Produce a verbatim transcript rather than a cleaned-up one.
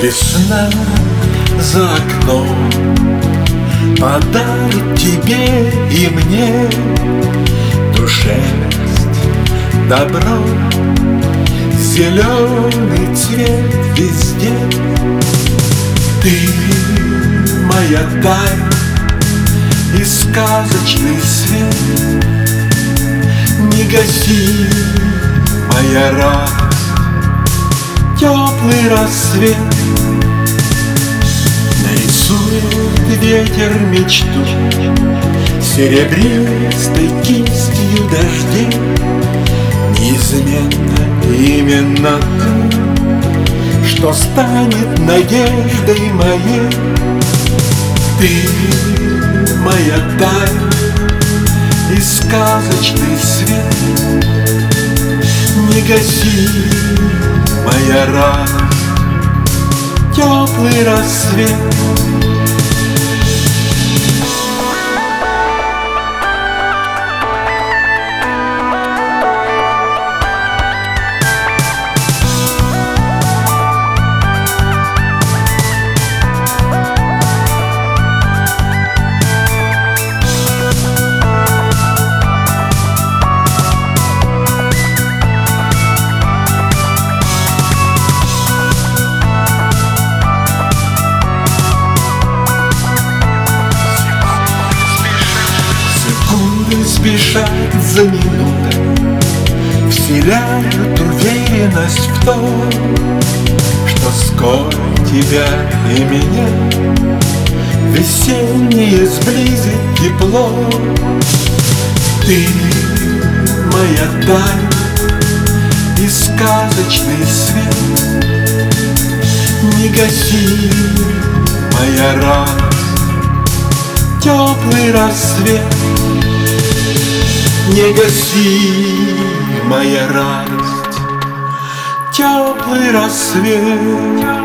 Весна за окном подарит тебе и мне ту шерсть, добро, зеленый цвет везде. Ты моя тайна и сказочный свет. Не гаси, моя радость, теплый рассвет. Нарисует ветер мечту серебристой кистью дождей. Неизменно именно то, что станет надеждой моей. Ты моя тайна и сказочный свет. Не гаси, моя радость, теплый рассвет. Спешат за минутой, вселяют уверенность в том, что скоро тебя и меня весеннее сблизит тепло. Ты моя тайна и сказочный свет. Не гаси, моя радость, теплый рассвет. Не гаси, моя радость, теплый рассвет.